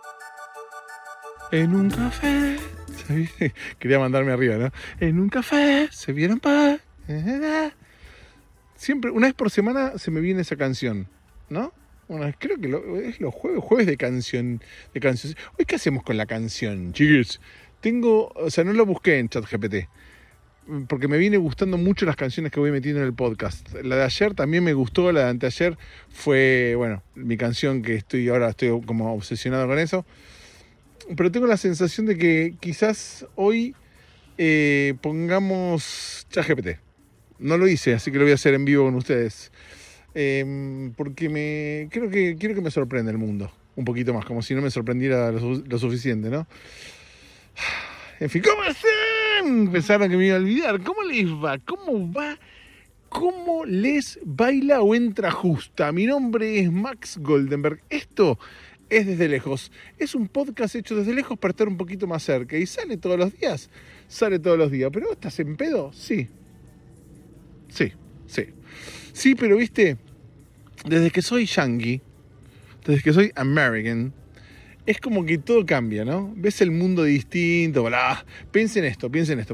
En un café. Quería mandarme arriba, ¿no? En un café se vieron pa. Siempre, una vez por semana se me viene esa canción, ¿no? Creo que es los jueves de canción. Hoy, ¿qué hacemos con la canción, chicos? No lo busqué en ChatGPT, porque me viene gustando mucho las canciones que voy metiendo en el podcast. La de ayer también me gustó, la de anteayer fue, bueno, mi canción que ahora estoy como obsesionado con eso. Pero tengo la sensación de que quizás hoy pongamos ChatGPT. No lo hice, así que lo voy a hacer en vivo con ustedes. Porque quiero que me sorprenda el mundo un poquito más, como si no me sorprendiera lo suficiente, ¿no? En fin, ¿cómo están? Pensaron que me iba a olvidar. ¿Cómo les va? ¿Cómo va? ¿Cómo les baila o entra justa? Mi nombre es Max Goldenberg. Esto es Desde Lejos. Es un podcast hecho desde lejos para estar un poquito más cerca. ¿Y sale todos los días? Sale todos los días. ¿Pero estás en pedo? Sí. Sí, pero viste, desde que soy yankee, desde que soy American, es como que todo cambia, ¿no? Ves el mundo distinto, bla. Piensen esto.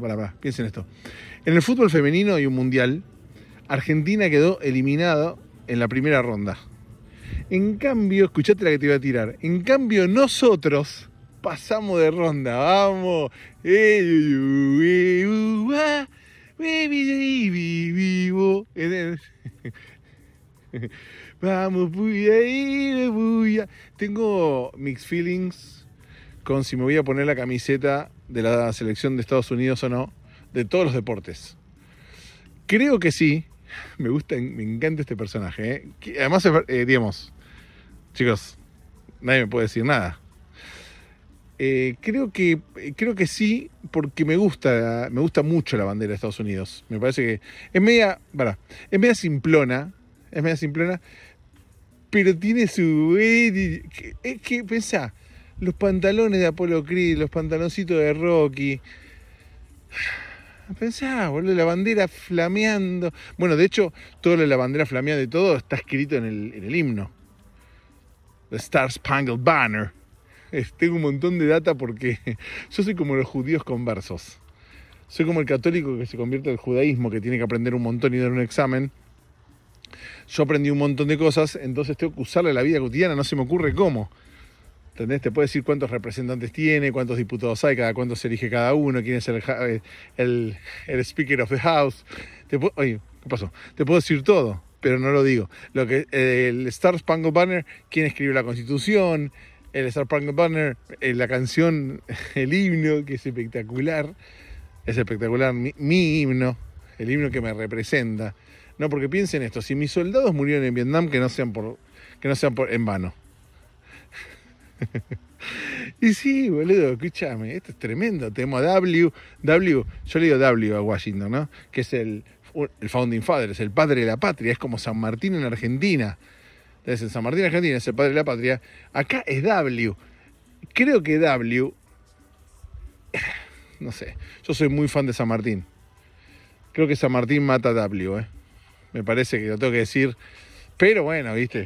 En el fútbol femenino hay un mundial. Argentina quedó eliminada en la primera ronda. En cambio, escuchate la que te iba a tirar. En cambio, nosotros pasamos de ronda. ¡Vamos! Vamos, puya. Tengo mixed feelings con si me voy a poner la camiseta de la selección de Estados Unidos o no, de todos los deportes. Creo que sí. Me encanta este personaje, ¿eh? Además, digamos, chicos, nadie me puede decir nada. Creo que sí, porque me gusta mucho la bandera de Estados Unidos. Me parece que es media simplona, pero tiene su... Es que pensá, los pantalones de Apollo Creed, los pantaloncitos de Rocky. Pensá, boludo, la bandera flameando. Bueno, de hecho, todo lo de la bandera flameando y todo está escrito en el himno. The Star Spangled Banner. Tengo un montón de data porque yo soy como los judíos conversos. Soy como el católico que se convierte al judaísmo, que tiene que aprender un montón y dar un examen. Yo aprendí un montón de cosas, entonces tengo que usarla en la vida cotidiana, no se me ocurre cómo. ¿Entendés? Te puedo decir cuántos representantes tiene, cuántos diputados hay, cada cuánto se elige cada uno, quién es el Speaker of the House. Oye, ¿qué pasó? Te puedo decir todo, pero no lo digo. El Star Spangled Banner, quién escribió la Constitución, el Star Spangled Banner, la canción, el himno, que es espectacular. Es espectacular, mi himno, el himno que me representa. No, porque piensen esto, si mis soldados murieron en Vietnam, que no sean en vano. Y sí, boludo, escúchame, esto es tremendo. Tenemos a W, yo le digo W a Washington, ¿no? Que es el Founding Father, es el padre de la patria, es como San Martín en Argentina. Entonces, en San Martín en Argentina es el padre de la patria. Acá es W. Creo que W, no sé, yo soy muy fan de San Martín. Creo que San Martín mata a W, Me parece que lo tengo que decir. Pero bueno, viste,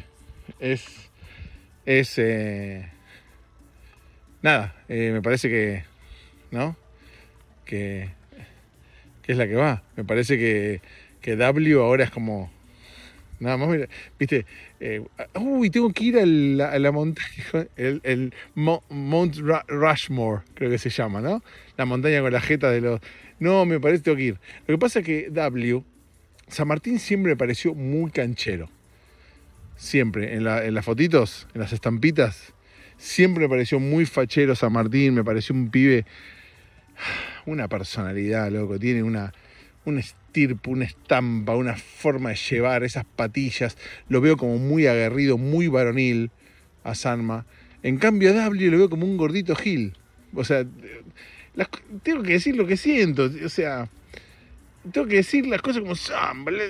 me parece que, ¿no? Que es la que va. Me parece que W ahora es como... Nada más, mira, viste, tengo que ir a la montaña, el Mount Rushmore, creo que se llama, ¿no? La montaña con la jeta de los... No, me parece que tengo que ir. Lo que pasa es que San Martín siempre me pareció muy canchero. Siempre, en las fotitos, en las estampitas, siempre me pareció muy fachero San Martín, me pareció un pibe, una personalidad, loco, tiene un estirpe, una estampa, una forma de llevar, esas patillas, lo veo como muy aguerrido, muy varonil a Sanma. En cambio a W lo veo como un gordito Gil. O sea, tengo que decir lo que siento, o sea, tengo que decir las cosas como son, boludo.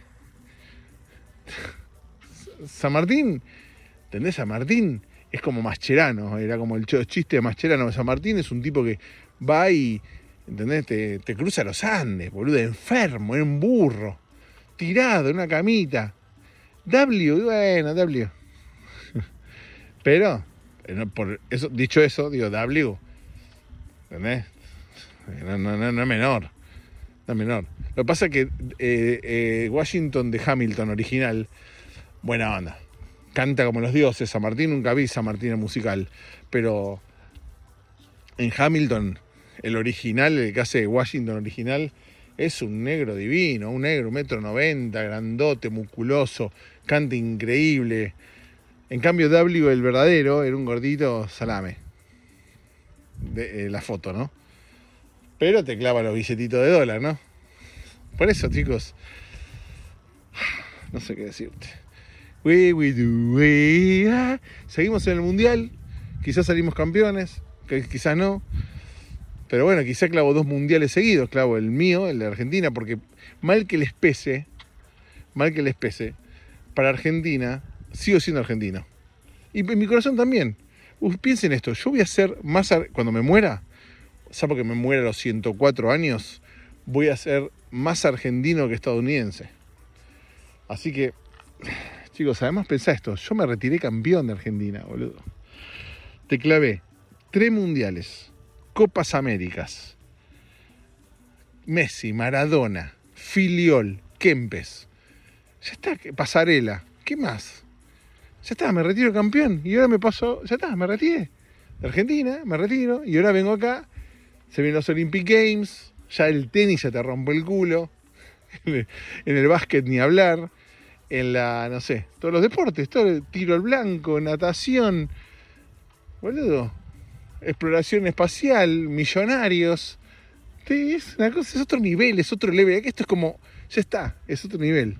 San Martín, ¿entendés? San Martín es como Mascherano, era como el chiste de Mascherano. San Martín es un tipo que va y, ¿entendés? Te cruza los Andes, boludo, enfermo, en un burro, tirado en una camita. W. Pero Por eso, dicho eso, digo, W, ¿entendés? No es menor. No es menor. Lo que pasa es que Washington de Hamilton original, buena onda. Canta como los dioses. San Martín, nunca vi San Martín en musical. Pero en Hamilton, el original, el que hace Washington original, es un negro divino. Un negro, 1,90 m, grandote, musculoso. Canta increíble. En cambio, W, el verdadero, era un gordito salame. La foto, ¿no? Pero te clava los billetitos de dólar, ¿no? Por eso, chicos, no sé qué decirte. Seguimos en el Mundial. Quizás salimos campeones, quizás no. Pero bueno, quizás clavo 2 mundiales seguidos. Clavo el mío, el de Argentina, porque mal que les pese, para Argentina, sigo siendo argentino. Y en mi corazón también. Piensen esto, yo voy a ser más, cuando me muera, ¿sabes? Porque me muera a los 104 años, voy a ser más argentino que estadounidense. Así que, chicos, además pensá esto, yo me retiré campeón de Argentina, boludo. Te clavé 3 mundiales, Copas Américas, Messi, Maradona, Filiol, Kempes. Ya está, Pasarela, ¿qué más? Ya está, me retiro campeón. Y ahora me paso, ya está, me retiré. De Argentina, me retiro. Y ahora vengo acá, se vienen los Olympic Games, ya el tenis ya te rompe el culo. En el básquet ni hablar. En la, no sé, todos los deportes, todo el tiro al blanco, natación. Boludo. Exploración espacial, millonarios. Es una cosa, es otro nivel, es otro level. Aquí esto es como, ya está, es otro nivel.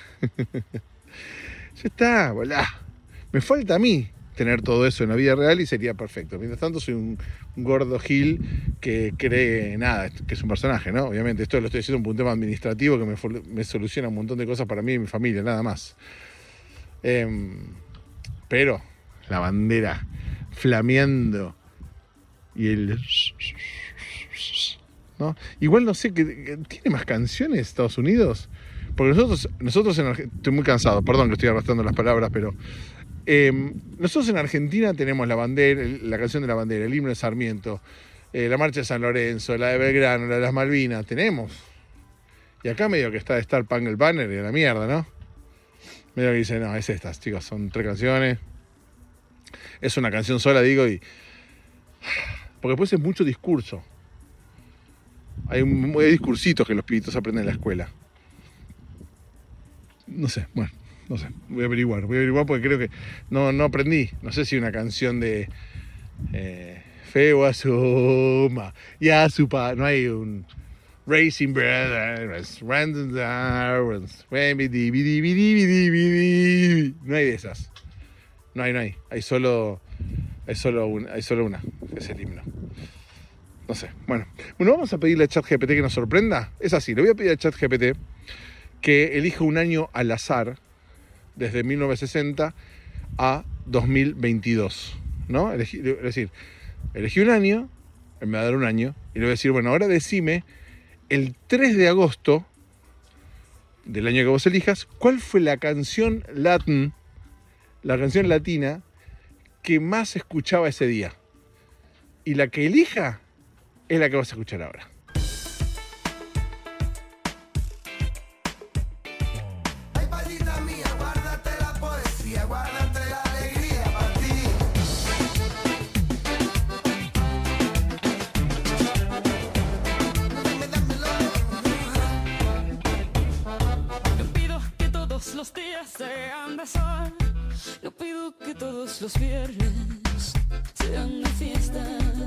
Ya está, volá. Me falta a mí tener todo eso en la vida real y sería perfecto. Mientras tanto soy un gordo gil que cree nada, que es un personaje, ¿no? Obviamente esto lo estoy haciendo por un tema administrativo que me soluciona un montón de cosas para mí y mi familia, nada más. Pero la bandera flameando y el... ¿no? Igual no sé, que ¿tiene más canciones Estados Unidos? Porque nosotros en Argentina, estoy muy cansado, perdón que estoy arrastrando las palabras, pero nosotros en Argentina tenemos la bandera, la canción de la bandera, el himno de Sarmiento, la marcha de San Lorenzo, la de Belgrano, la de las Malvinas, tenemos. Y acá medio que está de Star Spangled Banner y a la mierda, ¿no? Medio que dice, no, es estas, chicos, son 3 canciones. Es una canción sola, digo, y... Porque después es mucho discurso. Hay discursitos que los pibitos aprenden en la escuela. No sé, bueno, no sé, voy a averiguar porque creo que no aprendí. No sé si una canción de Feo Asuma y Asupa, no hay un Racing Brothers, Random Darwins, no hay de esas. No hay. Hay solo una, que es el himno. No sé, bueno, vamos a pedirle a ChatGPT que nos sorprenda. Es así, le voy a pedir a ChatGPT que elija un año al azar, desde 1960 a 2022, ¿no? Es decir, elegí un año, él me va a dar un año, y le voy a decir, bueno, ahora decime, el 3 de agosto del año que vos elijas, ¿cuál fue la canción latina que más escuchaba ese día? Y la que elija es la que vas a escuchar ahora. Los días sean de sol, yo pido que todos los viernes sean de fiesta.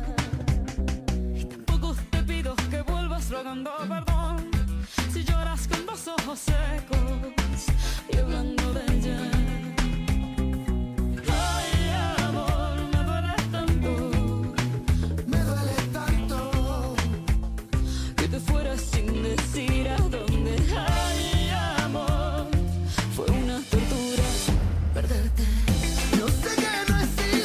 Y tampoco te pido que vuelvas rogando perdón si lloras con los ojos secos y hablando de ella. Ay, amor, me duele tanto que te fueras sin decir a dónde. Ay, amor, fue una tortura perderte. Yo sé que no he sido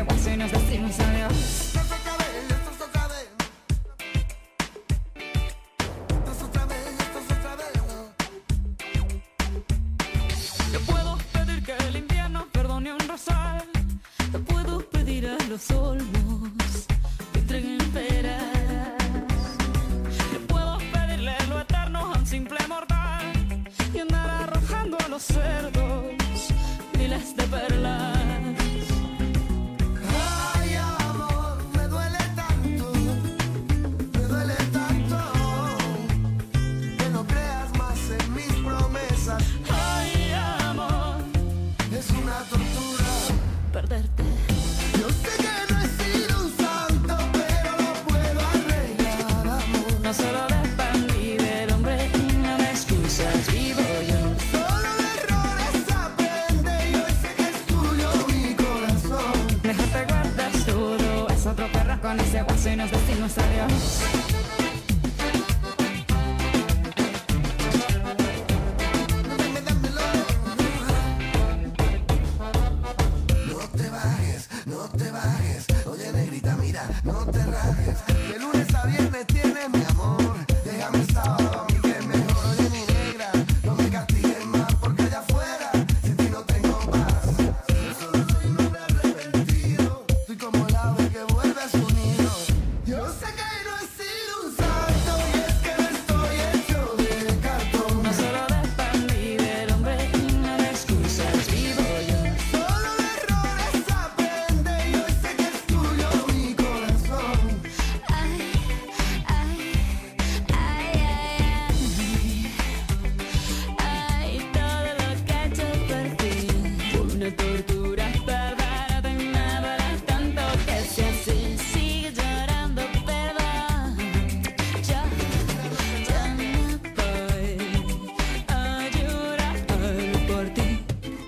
paso y nos decimos adiós. Yo puedo pedir que el invierno perdone un rosal. Yo puedo pedir a los olmos que entreguen peras. Yo puedo pedirle lo eterno a un simple mortal y andar arrojando a los cerdos miles de perlas. Ay, amor, me duele tanto que no creas más en mis promesas. Ay, amor, Es una tortura. perderte. Yo sé que no he sido un santo, pero lo puedo arreglar, amor. No solo dependí del hombre, no me excusas, vivo yo. Solo de errores aprende y hoy sé que es tuyo mi corazón. Mejor te guardas todo, es otro perro con ese guaso y nos decimos adiós. Dámelo. No te bajes. Oye, negrita, mira, no te rajes. De lunes a viernes tienes mi amor. Déjame el sábado a mí que es mejor. Oye, mi negra, no me castigues más porque allá afuera sin ti no tengo paz. Yo solo soy un hombre arrepentido. Soy como el ave que vuelve a su nido. Yo sé que no he sido un santo y es que no estoy hecho de cartón. No solo dependí del hombre, no me excusas, vivo yo. Solo de errores aprende y hoy sé que es tuyo mi corazón. Ay, ay, ay, ay, ay, todo lo que he hecho por ti fue una tortura, perdónate, me duele tanto que si así sigue llorando, perdón. Yo no voy a llorar por ti.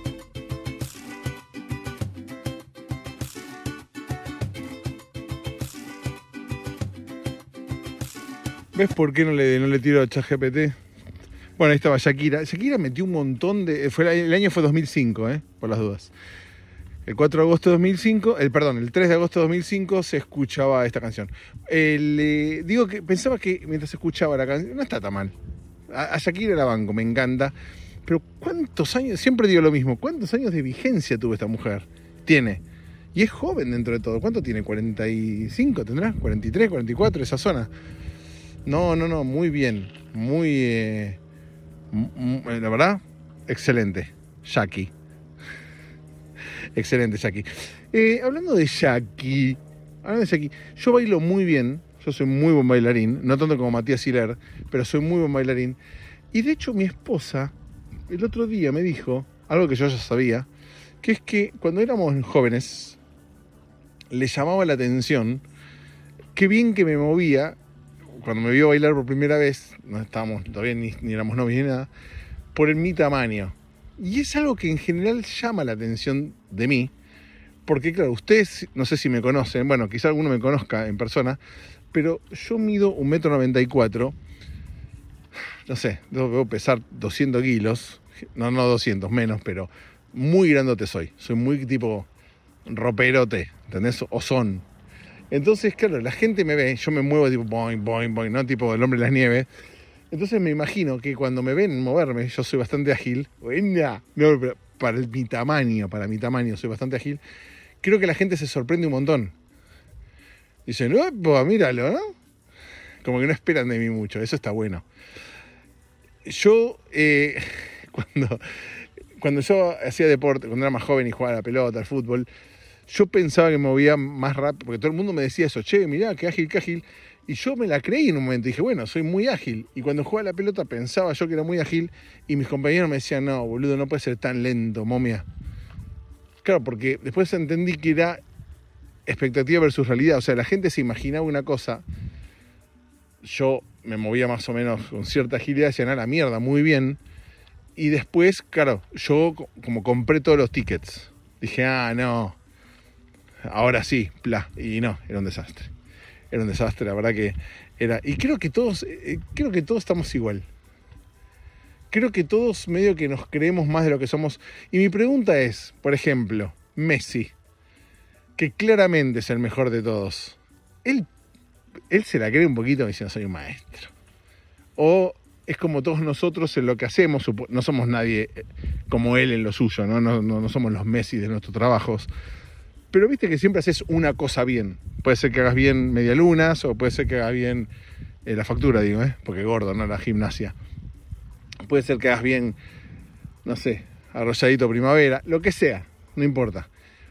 ¿Ves por qué no le tiro a ChatGPT? Bueno, ahí estaba Shakira. Shakira metió un montón de... el año fue 2005, por las dudas. El 4 de agosto de 2005, el 3 de agosto de 2005 se escuchaba esta canción. Digo que pensaba que mientras escuchaba la canción, no está tan mal. A Shakira la banco, me encanta. Pero ¿cuántos años? Siempre digo lo mismo. ¿Cuántos años de vigencia tuvo esta mujer? Tiene. Y es joven dentro de todo. ¿Cuánto tiene? ¿45 tendrá? ¿43, 44? Esa zona. No, muy bien. Muy... la verdad, excelente. Jackie. Excelente, Jackie. Hablando de Jackie, yo bailo muy bien. Yo soy muy buen bailarín. No tanto como Matías Hilaire, pero soy muy buen bailarín. Y de hecho mi esposa el otro día me dijo algo que yo ya sabía, que es que cuando éramos jóvenes le llamaba la atención qué bien que me movía. Cuando me vio bailar por primera vez, no estábamos todavía ni éramos novios ni nada, por mi tamaño. Y es algo que en general llama la atención de mí, porque claro, ustedes no sé si me conocen, bueno, quizá alguno me conozca en persona, pero yo mido 1,94 m, no sé, debo pesar 200 kilos, no 200, menos, pero muy grandote soy muy tipo roperote, ¿entendés? Ozón. Entonces, claro, la gente me ve, yo me muevo tipo boing, boing, boing, ¿no? Tipo el hombre de las nieves. Entonces me imagino que cuando me ven moverme, yo soy bastante ágil. No, pero para mi tamaño soy bastante ágil. Creo que la gente se sorprende un montón. Dicen, pues míralo, ¿no? Como que no esperan de mí mucho, eso está bueno. Yo, cuando yo hacía deporte, cuando era más joven y jugaba a la pelota, al fútbol, yo pensaba que me movía más rápido, porque todo el mundo me decía eso, che, mirá, qué ágil. Y yo me la creí en un momento, dije, bueno, soy muy ágil. Y cuando jugaba a la pelota pensaba yo que era muy ágil, y mis compañeros me decían, no, boludo, no puedes ser tan lento, momia. Claro, porque después entendí que era expectativa versus realidad. O sea, la gente se imaginaba una cosa, yo me movía más o menos con cierta agilidad, decían, a la mierda, muy bien. Y después, claro, yo como compré todos los tickets, dije, no, ahora sí, y no, era un desastre. Era un desastre, la verdad que era. Y creo que todos estamos igual. Creo que todos medio que nos creemos más de lo que somos. Y mi pregunta es, por ejemplo, Messi. que claramente es el mejor de todos, él se la cree un poquito diciendo soy un maestro. O es como todos nosotros en lo que hacemos, no somos nadie como él en lo suyo, no somos los Messi de nuestros trabajos. Pero viste que siempre haces una cosa bien. Puede ser que hagas bien medialunas o puede ser que hagas bien la factura, digo, porque gordo, no la gimnasia. Puede ser que hagas bien, no sé, arrolladito primavera, lo que sea, no importa.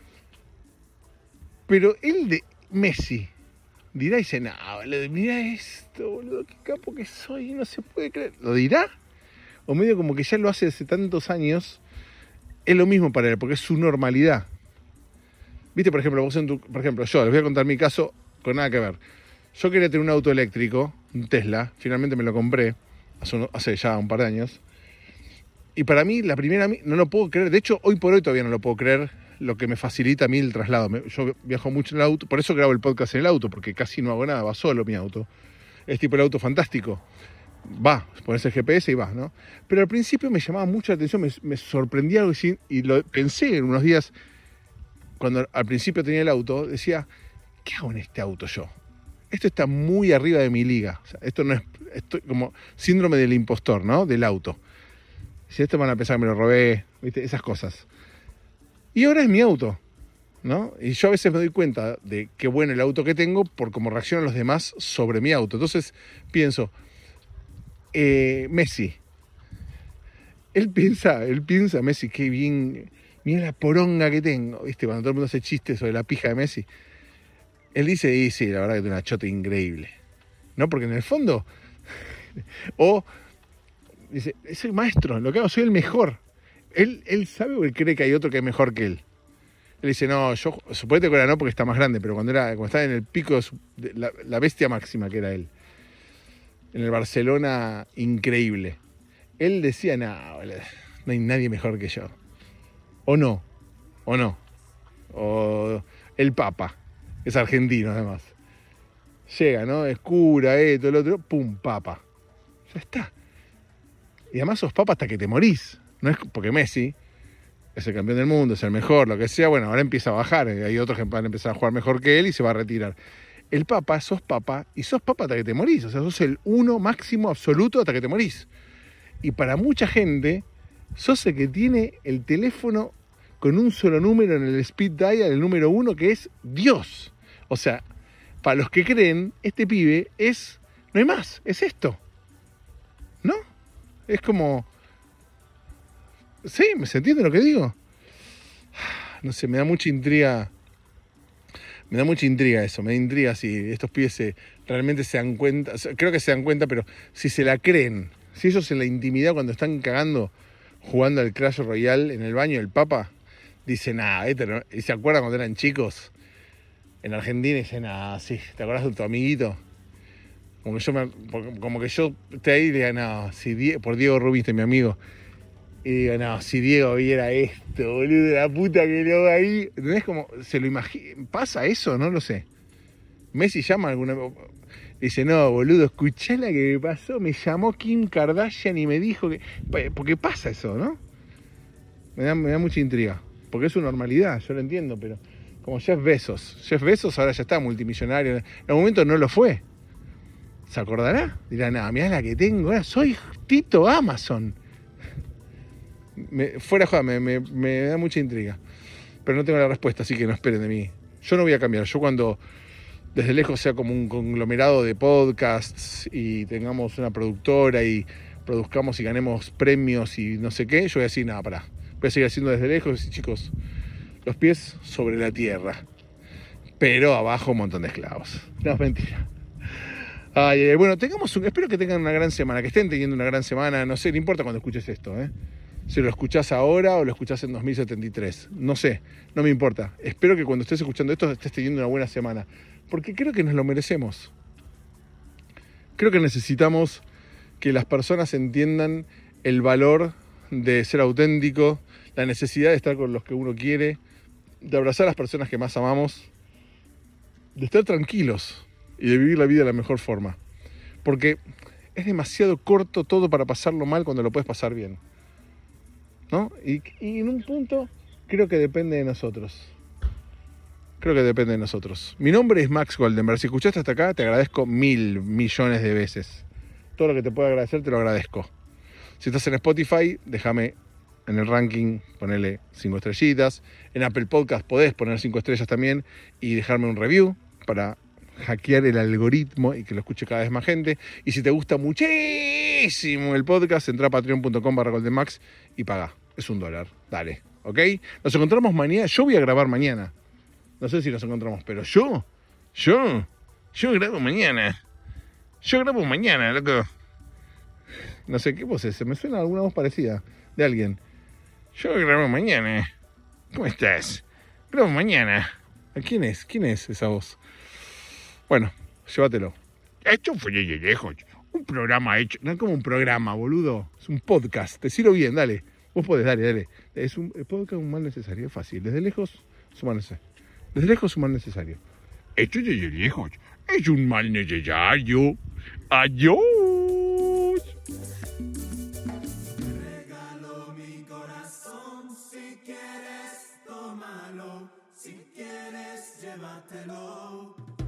Pero el de Messi dirá y dice, no, boludo, mirá esto, boludo, qué capo que soy, no se puede creer. ¿Lo dirá? O medio como que ya lo hace hace tantos años, es lo mismo para él, porque es su normalidad. Viste, por ejemplo, yo les voy a contar mi caso con nada que ver. Yo quería tener un auto eléctrico, un Tesla, finalmente me lo compré hace ya un par de años. Y para mí, la primera, no lo puedo creer, de hecho, hoy por hoy todavía no lo puedo creer, lo que me facilita a mí el traslado. Yo viajo mucho en el auto, por eso grabo el podcast en el auto, porque casi no hago nada, va solo mi auto. Es tipo el auto fantástico. Va, pones el GPS y va, ¿no? Pero al principio me llamaba mucho la atención, me sorprendía algo y lo pensé en unos días, cuando al principio tenía el auto, decía, ¿qué hago en este auto yo? Esto está muy arriba de mi liga. O sea, esto no es, esto como síndrome del impostor, ¿no? Del auto. Si esto van a pensar que me lo robé, ¿viste? Esas cosas. Y ahora es mi auto, ¿no? Y yo a veces me doy cuenta de qué bueno el auto que tengo por cómo reaccionan los demás sobre mi auto. Entonces pienso, Messi. Él piensa, Messi, qué bien, mira la poronga que tengo, ¿viste? Cuando todo el mundo hace chistes sobre la pija de Messi. Él dice, y sí, la verdad que tiene una chota increíble. ¿No? Porque en el fondo, o dice, soy maestro, lo que hago, soy el mejor. Él sabe o él cree que hay otro que es mejor que él. Él dice, no, yo, suponete que ahora no porque está más grande, pero cuando estaba en el pico de la bestia máxima que era él, en el Barcelona increíble, él decía, no hay nadie mejor que yo. O no. O el Papa, es argentino además. Llega, ¿no? Es cura, todo el otro, pum, Papa. Ya está. Y además sos Papa hasta que te morís. No es porque Messi es el campeón del mundo, es el mejor, lo que sea. Bueno, ahora empieza a bajar. Hay otros que van a empezar a jugar mejor que él y se va a retirar. El Papa, sos Papa y sos Papa hasta que te morís. O sea, sos el uno máximo absoluto hasta que te morís. Y para mucha gente, sos el que tiene el teléfono con un solo número en el speed dial, el número 1, que es Dios. O sea, para los que creen, este pibe no hay más, es esto. ¿No? Es como... ¿Sí? ¿Se entiende lo que digo? No sé, me da mucha intriga. Me da mucha intriga eso. Me da intriga si estos pibes realmente se dan cuenta. Creo que se dan cuenta, pero si se la creen. Si ellos en la intimidad, cuando están cagando, jugando al Clash Royale en el baño del Papa, dicen, y se acuerdan cuando eran chicos en Argentina, y dicen, sí, ¿te acordás de tu amiguito? Como que yo esté ahí y diga, por Diego Rubiste, mi amigo. Y digo, si Diego viera esto, boludo, la puta que lo va ahí. ¿Entendés? Como, se lo imagina. ¿Pasa eso? No lo sé. Messi llama alguna vez. Dice, no, boludo, escuchá la que me pasó. Me llamó Kim Kardashian y me dijo que... Porque pasa eso, ¿no? Me da mucha intriga. Porque es su normalidad, yo lo entiendo, pero... Como Jeff Bezos. Jeff Bezos ahora ya está multimillonario. En algún momento no lo fue. ¿Se acordará? Dirá, mirá la que tengo. Soy Tito Amazon. Fuera joda, me da mucha intriga. Pero no tengo la respuesta, así que no esperen de mí. Yo no voy a cambiar. Yo cuando desde lejos sea como un conglomerado de podcasts y tengamos una productora y produzcamos y ganemos premios y no sé qué, yo voy a decir, pará. Voy a seguir haciendo desde lejos y decir, chicos, los pies sobre la tierra. Pero abajo un montón de esclavos. No, es mentira. Bueno, espero que tengan una gran semana, que estén teniendo una gran semana. No sé, no importa cuando escuches esto, si lo escuchás ahora o lo escuchás en 2073. No sé, no me importa. Espero que cuando estés escuchando esto estés teniendo una buena semana. Porque creo que nos lo merecemos. Creo que necesitamos que las personas entiendan el valor de ser auténtico, la necesidad de estar con los que uno quiere, de abrazar a las personas que más amamos, de estar tranquilos y de vivir la vida de la mejor forma. Porque es demasiado corto todo para pasarlo mal cuando lo puedes pasar bien, ¿no? Y en un punto creo que depende de nosotros. Creo que depende de nosotros. Mi nombre es Max Goldenberg. Si escuchaste hasta acá, te agradezco 1.000 millones de veces. Todo lo que te pueda agradecer, te lo agradezco. Si estás en Spotify, déjame en el ranking, ponele 5 estrellitas. En Apple Podcast podés poner 5 estrellas también y dejarme un review para hackear el algoritmo y que lo escuche cada vez más gente. Y si te gusta muchísimo el podcast, entra a patreon.com/goldenmax y paga. Es $1. Dale, ¿ok? Nos encontramos mañana. Yo voy a grabar mañana. No sé si nos encontramos, pero yo grabo mañana. Yo grabo mañana, loco. No sé qué voz es. Se me suena alguna voz parecida de alguien. Yo grabo mañana. ¿Cómo estás? Grabo mañana. ¿Quién es? ¿Quién es esa voz? Bueno, llévatelo. Esto fue de lejos. Un programa hecho. No es como un programa, boludo. Es un podcast. Decilo bien, dale. Vos podés, dale. Es un podcast un mal necesario. Es fácil. Desde lejos es un mal necesario. Desde lejos es un mal necesario. Esto desde lejos es un mal necesario. Adiós. Regalo mi corazón, si quieres tómalo, si quieres llévatelo.